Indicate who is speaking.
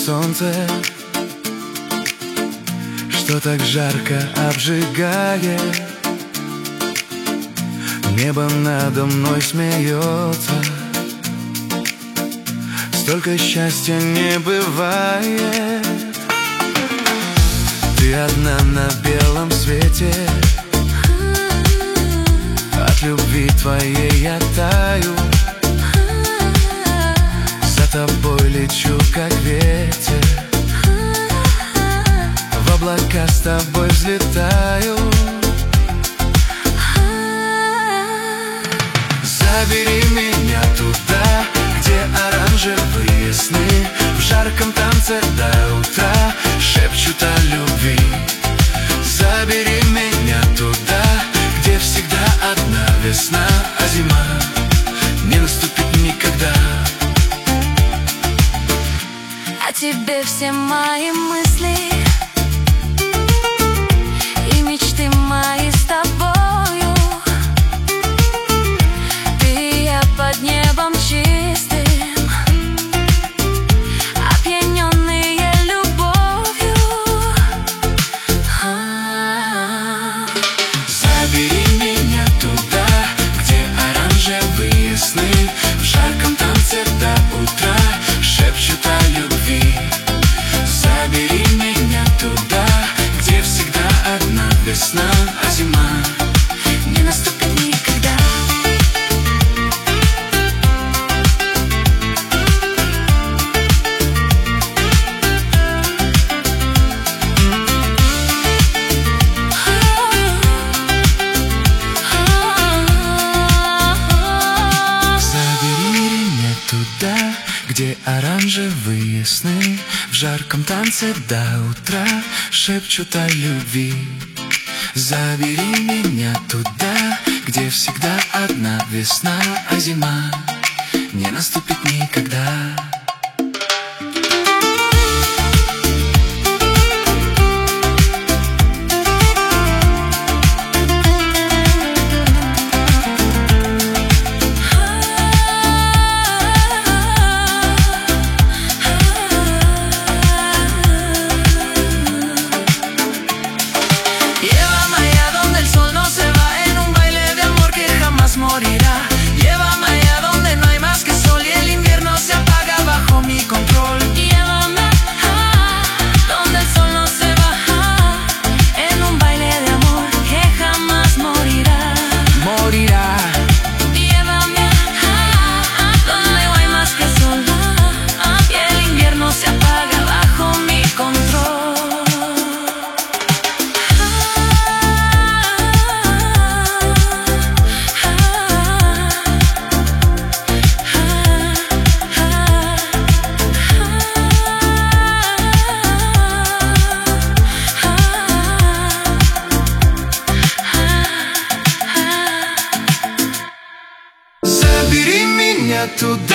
Speaker 1: солнце, что так жарко обжигает. Небо надо мной смеется. Столько счастья не бывает. Ты одна на белом свете. От любви твоей я таю. За тобой лечу, как ветер. В облака с тобой взлетаю. Забери меня туда, где оранжевые сны. В жарком танце до утра шепчут о любви. Забери меня туда, где всегда одна весна, а зима не наступит никогда.
Speaker 2: О тебе все мои мысли и мечты мои с тобою. Ты и я под небом чистым, опьяненные любовью.
Speaker 1: Забери меня туда, где оранжевые сны. В жарком танце до утра шепчут о любви. Забери меня туда, где всегда одна весна, а зима
Speaker 2: Не наступит никогда.
Speaker 1: Забери меня туда, где оранжевые сны. В жарком танце до утра шепчут о любви. Забери меня туда, где всегда одна весна, а зима не наступит никогда.
Speaker 2: Morirá. Llévame allá donde no hay más que sol y el invierno se apaga bajo mi control. Llévame donde el sol no se va, en un baile de amor que jamás morirá.
Speaker 1: Morirá.
Speaker 2: Llévame donde no hay más que sol y el invierno se apaga bajo mi control.
Speaker 1: Забери меня туда,